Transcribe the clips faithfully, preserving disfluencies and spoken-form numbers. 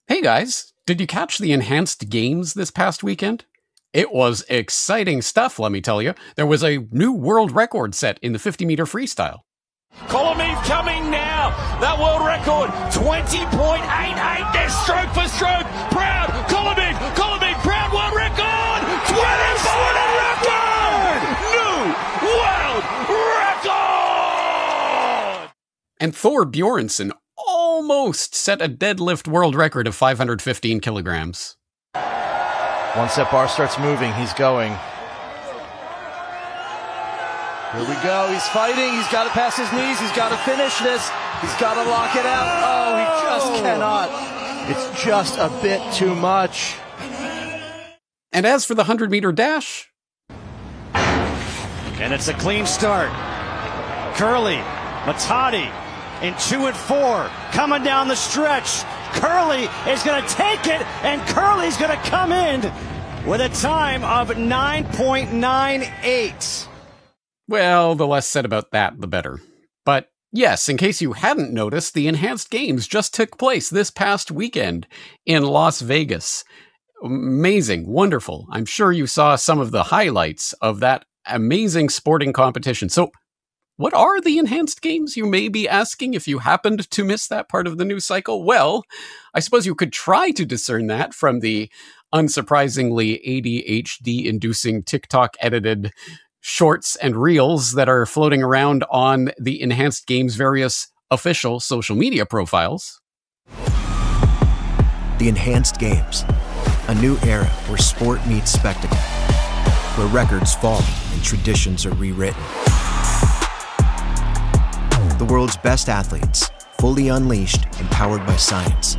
Hey guys, did you catch the enhanced games this past weekend? It was exciting stuff, let me tell you. There was a new world record set in the fifty meter freestyle. Colomiv coming now. That world record, twenty point eight eight. They're stroke for stroke. Proud. Colomiv. Colomiv. Proud world record. twenty-four record. New world record. And Thor Bjornsson almost set a deadlift world record of five hundred fifteen kilograms. Once that bar starts moving, he's going. Here we go. He's fighting. He's got to pass his knees. He's got to finish this. He's got to lock it out. Oh, he just cannot. It's just a bit too much. And as for the one hundred meter dash... And it's a clean start. Curly, Matadi in two and four, coming down the stretch. Curly is going to take it, and Curly's going to come in with a time of nine point nine eight. Well, the less said about that, the better. But yes, in case you hadn't noticed, the Enhanced Games just took place this past weekend in Las Vegas. Amazing, wonderful. I'm sure you saw some of the highlights of that amazing sporting competition. So, what are the Enhanced Games, you may be asking, if you happened to miss that part of the news cycle? Well, I suppose you could try to discern that from the unsurprisingly A D H D-inducing TikTok-edited shorts and reels that are floating around on the Enhanced Games' various official social media profiles. The Enhanced Games, a new era where sport meets spectacle, where records fall and traditions are rewritten. The world's best athletes, fully unleashed and powered by science.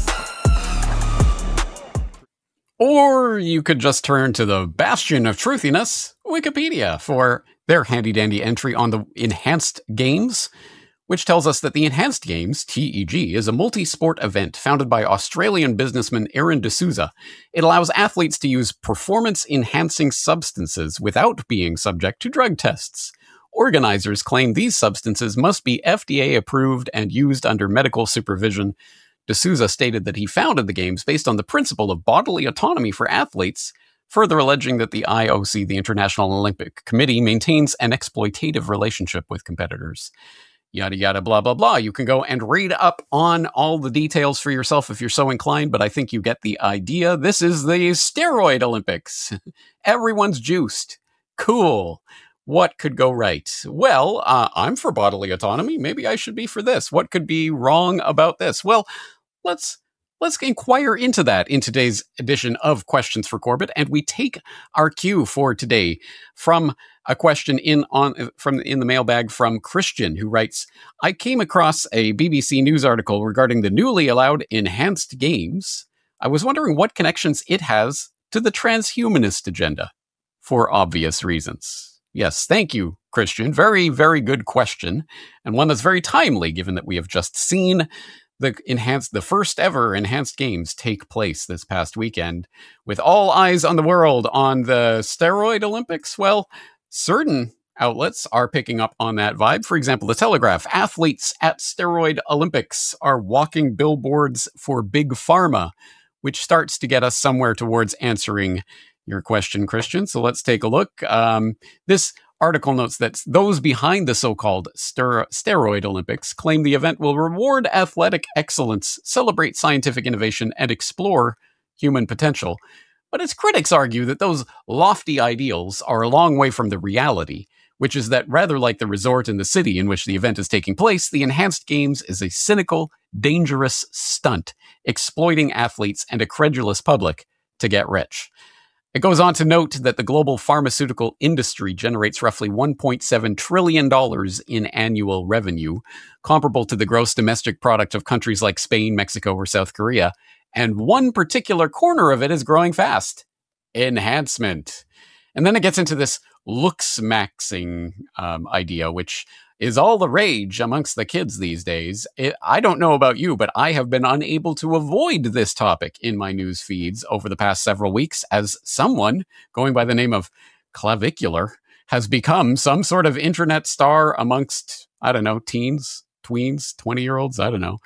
Or you could just turn to the bastion of truthiness, Wikipedia, for their handy-dandy entry on the Enhanced Games, which tells us that the Enhanced Games, T E G, is a multi-sport event founded by Australian businessman Aaron D'Souza. It allows athletes to use performance-enhancing substances without being subject to drug tests. Organizers claim these substances must be F D A-approved and used under medical supervision. D'Souza stated that he founded the Games based on the principle of bodily autonomy for athletes, further alleging that the I O C, the International Olympic Committee, maintains an exploitative relationship with competitors. Yada, yada, blah, blah, blah. You can go and read up on all the details for yourself if you're so inclined, but I think you get the idea. This is the steroid Olympics. Everyone's juiced. Cool. What could go right? Well, uh, I'm for bodily autonomy. Maybe I should be for this. What could be wrong about this? Well, let's let's inquire into that in today's edition of Questions for Corbett, and we take our cue for today from a question in on from in the mailbag from Christian, who writes, I came across a B B C News article regarding the newly allowed Enhanced Games. I was wondering what connections it has to the transhumanist agenda, for obvious reasons. Yes, thank you, Christian. Very, very good question, and one that's very timely, given that we have just seen the enhanced, the first ever Enhanced Games take place this past weekend, with all eyes on the world on the steroid Olympics. Well, certain outlets are picking up on that vibe. For example, The Telegraph: athletes at steroid Olympics are walking billboards for Big Pharma, which starts to get us somewhere towards answering your question, Christian. So let's take a look. Um, this article notes that those behind the so-called ster- steroid Olympics claim the event will reward athletic excellence, celebrate scientific innovation, and explore human potential. But its critics argue that those lofty ideals are a long way from the reality, which is that rather like the resort in the city in which the event is taking place, the Enhanced Games is a cynical, dangerous stunt, exploiting athletes and a credulous public to get rich. It goes on to note that the global pharmaceutical industry generates roughly one point seven trillion dollars in annual revenue, comparable to the gross domestic product of countries like Spain, Mexico, or South Korea. And one particular corner of it is growing fast: enhancement. And then it gets into this looks maxing um, idea, which is all the rage amongst the kids these days. It, I don't know about you, but I have been unable to avoid this topic in my news feeds over the past several weeks, as someone going by the name of Clavicular has become some sort of internet star amongst, I don't know, teens, tweens, twenty-year-olds, I don't know.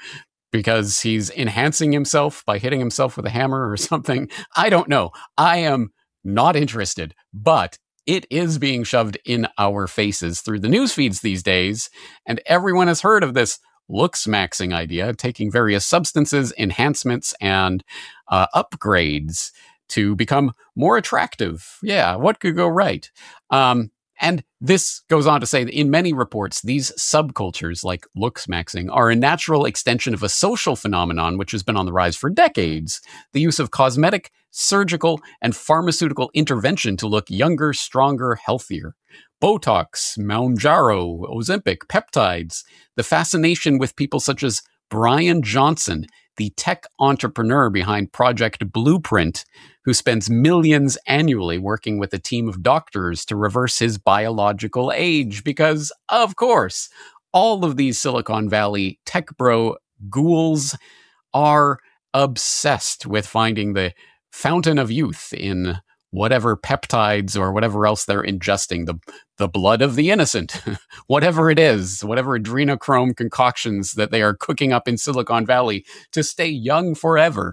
because he's enhancing himself by hitting himself with a hammer or something. I don't know. I am not interested, but it is being shoved in our faces through the news feeds these days, and everyone has heard of this looks maxing idea, taking various substances, enhancements, and uh, upgrades to become more attractive. Yeah, what could go right? Um, and this goes on to say that in many reports, these subcultures like looks maxing are a natural extension of a social phenomenon which has been on the rise for decades. The use of cosmetic, surgical, and pharmaceutical intervention to look younger, stronger, healthier. Botox, Mounjaro, Ozempic, peptides, the fascination with people such as Brian Johnson, the tech entrepreneur behind Project Blueprint, who spends millions annually working with a team of doctors to reverse his biological age. Because, of course, all of these Silicon Valley tech bro ghouls are obsessed with finding the fountain of youth in whatever peptides or whatever else they're ingesting, the the blood of the innocent, whatever it is, whatever adrenochrome concoctions that they are cooking up in Silicon Valley to stay young forever.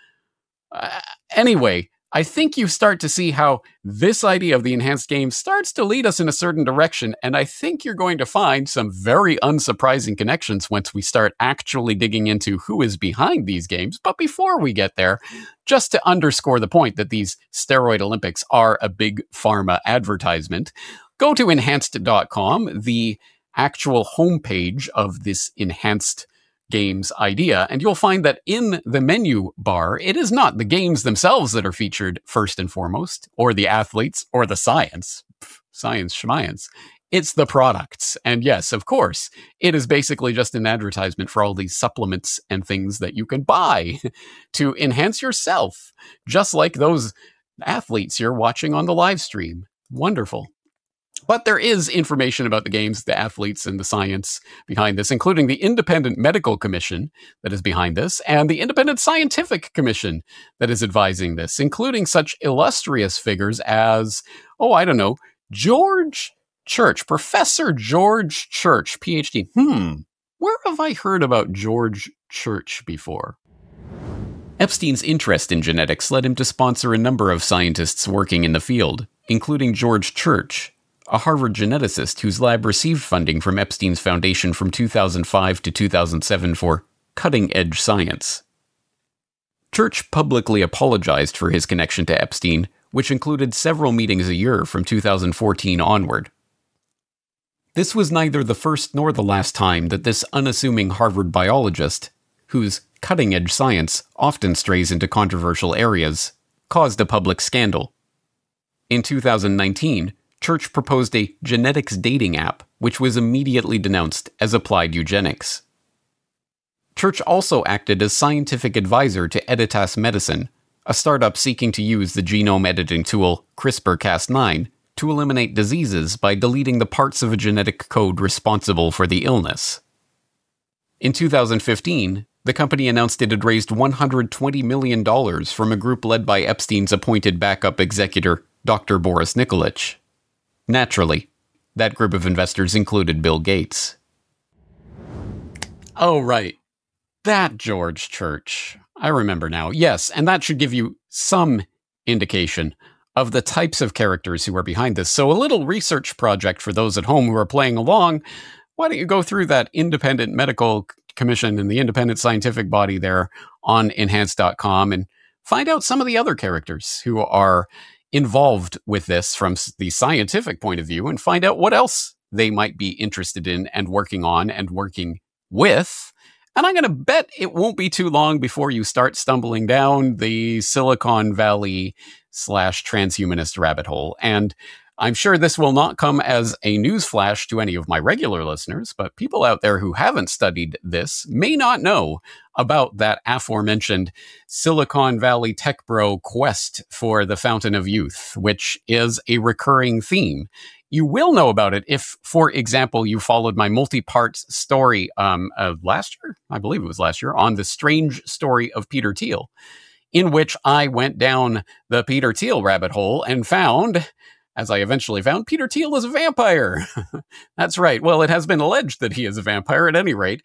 Uh, anyway, I think you start to see how this idea of the enhanced game starts to lead us in a certain direction, and I think you're going to find some very unsurprising connections once we start actually digging into who is behind these games. But before we get there, just to underscore the point that these steroid Olympics are a big pharma advertisement, go to enhanced dot com, the actual homepage of this enhanced games idea, and you'll find that in the menu bar, it is not the games themselves that are featured first and foremost, or the athletes, or the science. Pff, science schmience. It's the products. And yes, of course, it is basically just an advertisement for all these supplements and things that you can buy to enhance yourself, just like those athletes you're watching on the live stream. Wonderful. But there is information about the games, the athletes, and the science behind this, including the Independent Medical Commission that is behind this, and the Independent Scientific Commission that is advising this, including such illustrious figures as, oh, I don't know, George Church, Professor George Church, P H D. Hmm, where have I heard about George Church before? Epstein's interest in genetics led him to sponsor a number of scientists working in the field, including George Church, a Harvard geneticist whose lab received funding from Epstein's foundation from two thousand five to two thousand seven for cutting-edge science. Church publicly apologized for his connection to Epstein, which included several meetings a year from two thousand fourteen onward. This was neither the first nor the last time that this unassuming Harvard biologist, whose cutting-edge science often strays into controversial areas, caused a public scandal. In two thousand nineteen, Church proposed a genetics dating app, which was immediately denounced as applied eugenics. Church also acted as scientific advisor to Editas Medicine, a startup seeking to use the genome editing tool CRISPR Cas nine to eliminate diseases by deleting the parts of a genetic code responsible for the illness. In two thousand fifteen, the company announced it had raised one hundred twenty million dollars from a group led by Epstein's appointed backup executor, Doctor Boris Nikolic. Naturally, that group of investors included Bill Gates. Oh, right. That George Church. I remember now. Yes, and that should give you some indication of the types of characters who are behind this. So a little research project for those at home who are playing along. Why don't you go through that Independent Medical Commission and the independent scientific body there on enhanced dot com and find out some of the other characters who are involved with this from the scientific point of view and find out what else they might be interested in and working on and working with. And I'm going to bet it won't be too long before you start stumbling down the Silicon Valley slash transhumanist rabbit hole. And I'm sure this will not come as a newsflash to any of my regular listeners, but people out there who haven't studied this may not know about that aforementioned Silicon Valley tech bro quest for the fountain of youth, which is a recurring theme. You will know about it if, for example, you followed my multi-part story um, of last year, I believe it was last year, on the strange story of Peter Thiel, in which I went down the Peter Thiel rabbit hole and found, as I eventually found, Peter Thiel is a vampire. That's right. Well, it has been alleged that he is a vampire at any rate.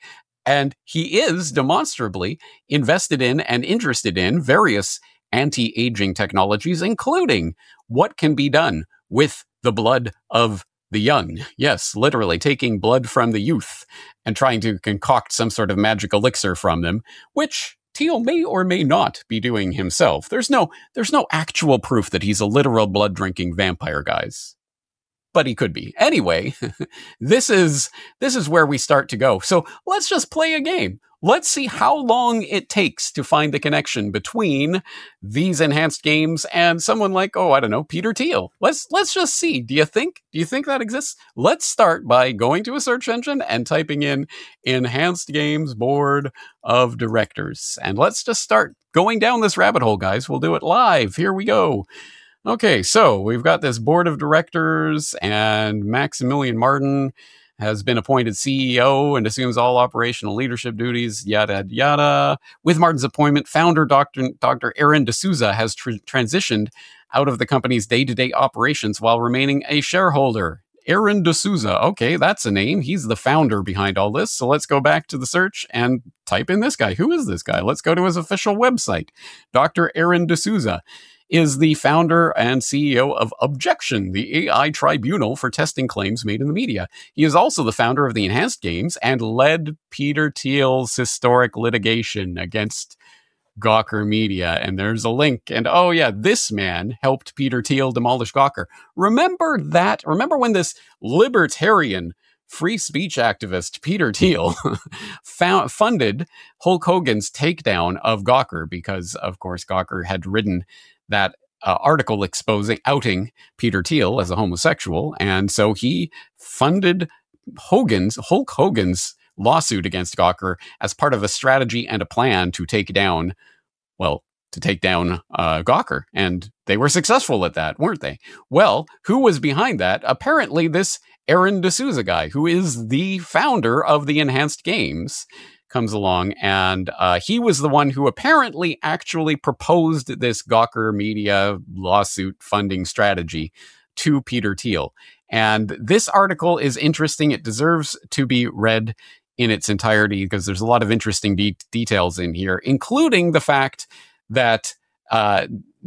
And he is demonstrably invested in and interested in various anti-aging technologies, including what can be done with the blood of the young. Yes, literally taking blood from the youth and trying to concoct some sort of magic elixir from them, which Thiel may or may not be doing himself. There's no, there's no actual proof that he's a literal blood-drinking vampire, guys. But he could be. Anyway, this is, this is where we start to go. So let's just play a game. Let's see how long it takes to find the connection between these enhanced games and someone like, oh, I don't know, Peter Thiel. Let's let's just see. Do you think? Do you think that exists? Let's start by going to a search engine and typing in Enhanced Games Board of Directors. And let's just start going down this rabbit hole, guys. We'll do it live. Here we go. Okay, so we've got this board of directors, and Maximilian Martin has been appointed C E O and assumes all operational leadership duties, yada, yada. With Martin's appointment, founder Doctor Doctor Aaron D'Souza has tr- transitioned out of the company's day-to-day operations while remaining a shareholder. Aaron D'Souza. Okay, that's a name. He's the founder behind all this. So let's go back to the search and type in this guy. Who is this guy? Let's go to his official website. Doctor Aaron D'Souza is the founder and C E O of Objection, the A I tribunal for testing claims made in the media. He is also the founder of the Enhanced Games and led Peter Thiel's historic litigation against Gawker Media. And there's a link. And oh yeah, this man helped Peter Thiel demolish Gawker. Remember that? Remember when this libertarian free speech activist Peter Thiel found, funded Hulk Hogan's takedown of Gawker because, of course, Gawker had written that uh, article exposing, outing Peter Thiel as a homosexual. And so he funded Hogan's, Hulk Hogan's lawsuit against Gawker as part of a strategy and a plan to take down, well, to take down uh, Gawker. And they were successful at that, weren't they? Well, who was behind that? Apparently this Aaron D'Souza guy, who is the founder of the Enhanced Games, comes along, and uh, he was the one who apparently actually proposed this Gawker Media lawsuit funding strategy to Peter Thiel. And this article is interesting. It deserves to be read in its entirety because there's a lot of interesting de- details in here, including the fact that uh,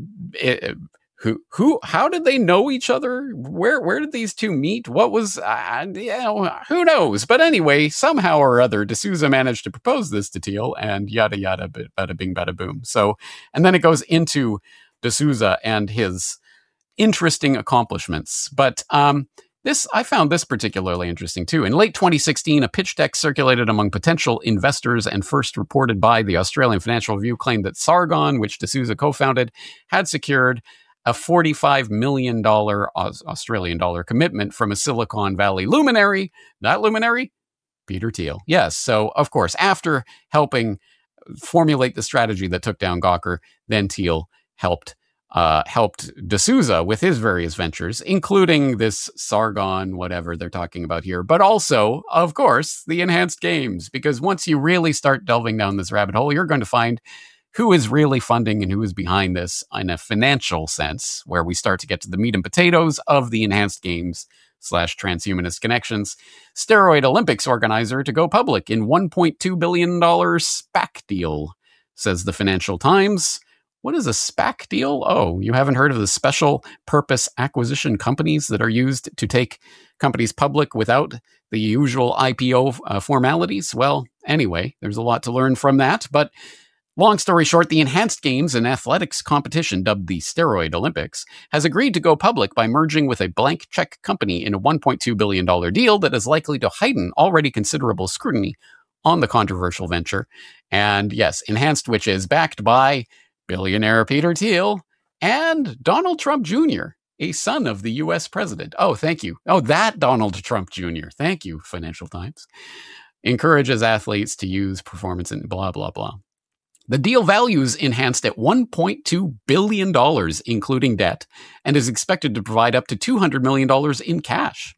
it, Who, who, how did they know each other? Where, where did these two meet? What was, uh, you know, who knows? But anyway, somehow or other, D'Souza managed to propose this to Thiel and yada, yada, bada bing, bada boom. So, and then it goes into D'Souza and his interesting accomplishments. But, um, this, I found this particularly interesting too. In late twenty sixteen, a pitch deck circulated among potential investors and first reported by the Australian Financial Review claimed that Sargon, which D'Souza co-founded, had secured a forty-five million dollars Australian dollar commitment from a Silicon Valley luminary. That luminary? Peter Thiel. Yes. So, of course, after helping formulate the strategy that took down Gawker, then Thiel helped uh, helped D'Souza with his various ventures, including this Sargon, whatever they're talking about here, but also, of course, the Enhanced Games, because once you really start delving down this rabbit hole, you're going to find who is really funding and who is behind this in a financial sense, where we start to get to the meat and potatoes of the Enhanced Games slash transhumanist connections. Steroid Olympics organizer to go public in one point two billion dollars SPAC deal, says the Financial Times. What is a SPAC deal? Oh, you haven't heard of the special purpose acquisition companies that are used to take companies public without the usual I P O uh, formalities? Well, anyway, there's a lot to learn from that, but long story short, the Enhanced Games, an athletics competition dubbed the Steroid Olympics, has agreed to go public by merging with a blank check company in a one point two billion dollars deal that is likely to heighten already considerable scrutiny on the controversial venture. And yes, Enhanced, which is backed by billionaire Peter Thiel and Donald Trump Junior, a son of the U S president. Oh, thank you. Oh, that Donald Trump Junior Thank you, Financial Times. Encourages athletes to use performance and blah, blah, blah. The deal values Enhanced at one point two billion dollars, including debt, and is expected to provide up to two hundred million dollars in cash.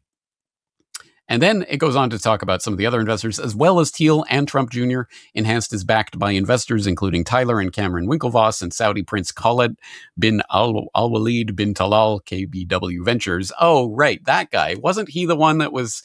And then it goes on to talk about some of the other investors, as well as Thiel and Trump Junior Enhanced is backed by investors including Tyler and Cameron Winklevoss and Saudi Prince Khaled bin Al Walid bin Talal, K B W Ventures. Oh, right, that guy. Wasn't he the one that was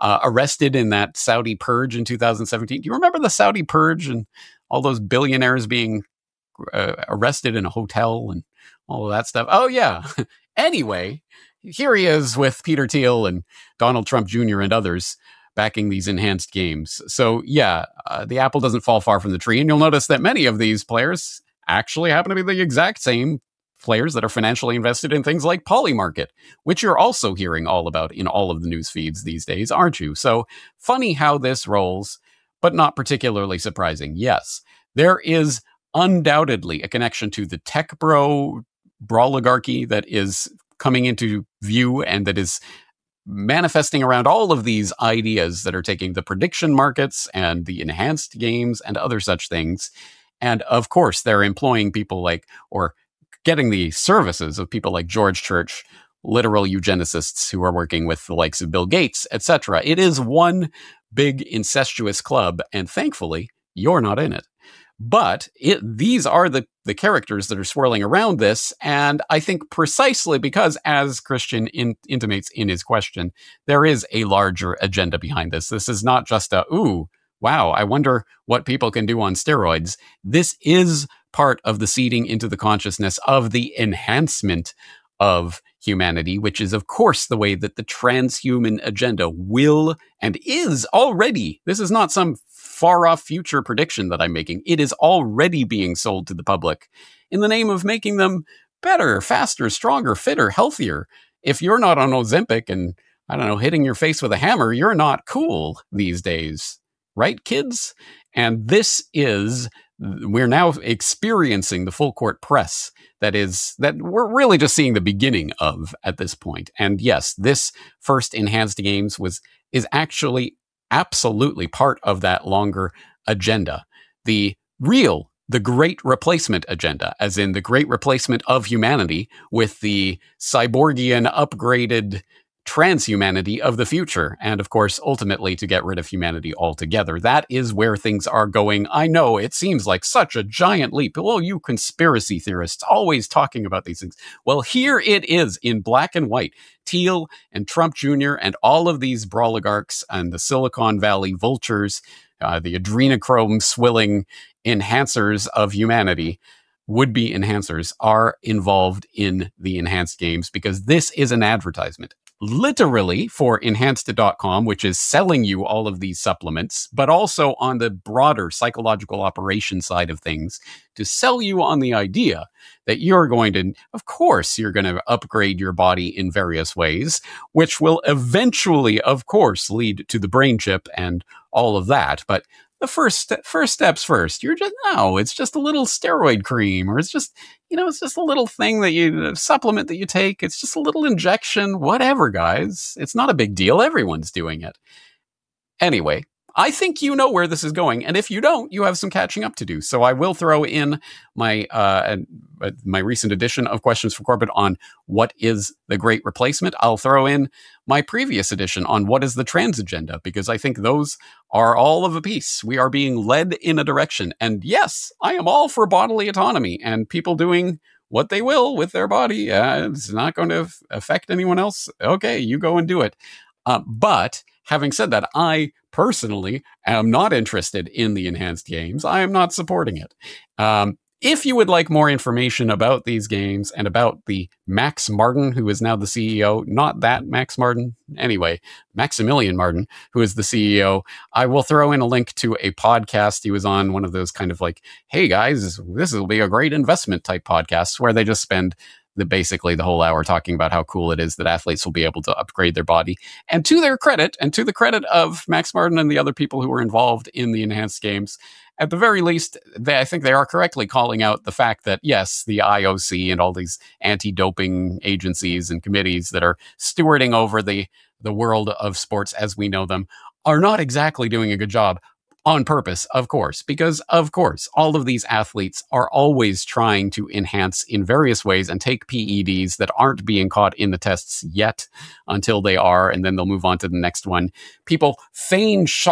uh, arrested in that Saudi purge in two thousand seventeen. Do you remember the Saudi purge and all those billionaires being uh, arrested in a hotel and all of that stuff? Oh, yeah. Anyway, here he is with Peter Thiel and Donald Trump Junior and others backing these enhanced games. So, yeah, uh, the apple doesn't fall far from the tree. And you'll notice that many of these players actually happen to be the exact same players that are financially invested in things like Polymarket, which you're also hearing all about in all of the news feeds these days, aren't you? So funny how this rolls, but not particularly surprising. Yes, there is undoubtedly a connection to the tech bro brawligarchy that is coming into view and that is manifesting around all of these ideas that are taking the prediction markets and the enhanced games and other such things. And of course, they're employing people like, or getting the services of people like George Church, literal eugenicists who are working with the likes of Bill Gates, et cetera. It is one big incestuous club, and thankfully, you're not in it. But it, these are the, the characters that are swirling around this, and I think precisely because, as Christian in, intimates in his question, there is a larger agenda behind this. This is not just a, ooh, wow, I wonder what people can do on steroids. This is part of the seeding into the consciousness of the enhancement of humanity, which is, of course, the way that the transhuman agenda will and is already. This is not some far-off future prediction that I'm making. It is already being sold to the public in the name of making them better, faster, stronger, fitter, healthier. If you're not on Ozempic and, I don't know, hitting your face with a hammer, you're not cool these days. Right, kids? And this is, we're now experiencing the full court press that is, that we're really just seeing the beginning of at this point. And yes, this first enhanced games was, is actually absolutely part of that longer agenda. The real, the great replacement agenda, as in the great replacement of humanity with the cyborgian upgraded transhumanity of the future. And of course, ultimately to get rid of humanity altogether. That is where things are going. I know it seems like such a giant leap. Well, you conspiracy theorists always talking about these things. Well, here it is in black and white. Thiel and Trump Junior and all of these brawligarchs and the Silicon Valley vultures, uh, the adrenochrome swilling enhancers of humanity, would-be enhancers, are involved in the enhanced games because this is an advertisement. Literally for enhanced dot com, which is selling you all of these supplements, but also on the broader psychological operation side of things to sell you on the idea that you're going to, of course, you're going to upgrade your body in various ways, which will eventually, of course, lead to the brain chip and all of that. But the first first steps first. You're just, no, it's just a little steroid cream, or it's just, you know, it's just a little thing that you, a supplement that you take. It's just a little injection, whatever, guys. It's not a big deal. Everyone's doing it. Anyway, I think you know where this is going. And if you don't, you have some catching up to do. So I will throw in my uh, my recent edition of Questions for Corbett on what is the great replacement. I'll throw in my previous edition on what is the trans agenda, because I think those are all of a piece. We are being led in a direction. And yes, I am all for bodily autonomy and people doing what they will with their body. Uh, it's not going to f- affect anyone else. Okay, you go and do it. Uh, but having said that, I personally am not interested in the enhanced games. I am not supporting it. Um, if you would like more information about these games and about the Max Martin, who is now the C E O, not that Max Martin, anyway, Maximilian Martin, who is the C E O, I will throw in a link to a podcast he was on, one of those kind of like, hey guys, this will be a great investment type podcasts where they just spend the basically the whole hour talking about how cool it is that athletes will be able to upgrade their body. And to their credit, and to the credit of Max Martin and the other people who were involved in the enhanced games, at the very least, they, I think they are correctly calling out the fact that, yes, the I O C and all these anti-doping agencies and committees that are stewarding over the, the world of sports as we know them are not exactly doing a good job. On purpose, of course, because, of course, all of these athletes are always trying to enhance in various ways and take P E Ds that aren't being caught in the tests yet until they are, and then they'll move on to the next one. People feign shock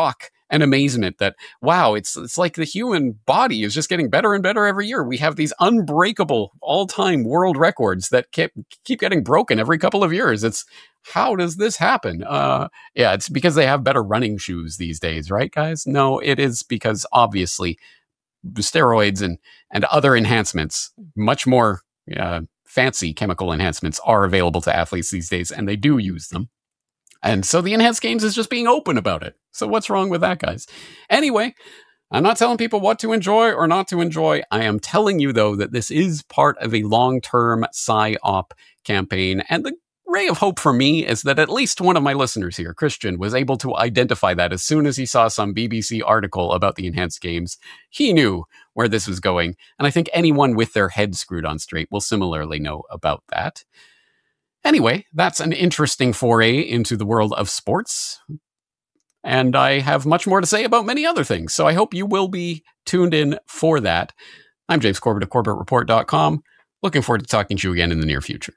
and amazement that, wow, it's it's like the human body is just getting better and better every year. We have these unbreakable all-time world records that keep, keep getting broken every couple of years. It's, how does this happen? Uh, yeah, it's because they have better running shoes these days, right, guys? No, it is because obviously steroids and, and other enhancements, much more uh, fancy chemical enhancements, are available to athletes these days, and they do use them. And so the Enhanced Games is just being open about it. So what's wrong with that, guys? Anyway, I'm not telling people what to enjoy or not to enjoy. I am telling you, though, that this is part of a long-term PsyOp campaign. And the ray of hope for me is that at least one of my listeners here, Christian, was able to identify that as soon as he saw some B B C article about the Enhanced Games. He knew where this was going. And I think anyone with their head screwed on straight will similarly know about that. Anyway, that's an interesting foray into the world of sports. And I have much more to say about many other things, so I hope you will be tuned in for that. I'm James Corbett of Corbett Report dot com. Looking forward to talking to you again in the near future.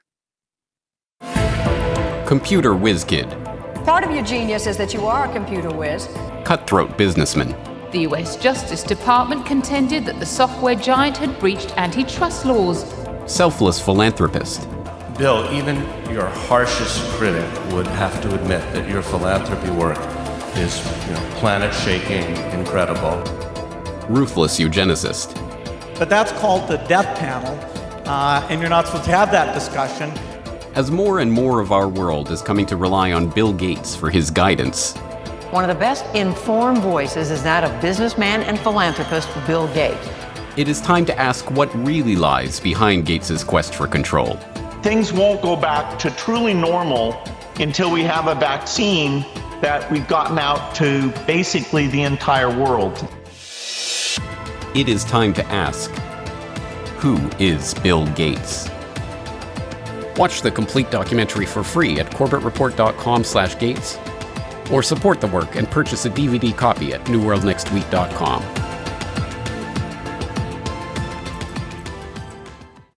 Computer whiz kid. Part of your genius is that you are a computer whiz. Cutthroat businessman. The U S Justice Department contended that the software giant had breached antitrust laws. Selfless philanthropist. Bill, even your harshest critic would have to admit that your philanthropy work is, you know, planet-shaking, incredible. Ruthless eugenicist. But that's called the death panel, uh, and you're not supposed to have that discussion. As more and more of our world is coming to rely on Bill Gates for his guidance. One of the best informed voices is that of businessman and philanthropist Bill Gates. It is time to ask what really lies behind Gates' quest for control. Things won't go back to truly normal until we have a vaccine that we've gotten out to basically the entire world. It is time to ask, who is Bill Gates? Watch the complete documentary for free at Corbett Report dot com slash Gates, or support the work and purchase a D V D copy at New World Next Week dot com.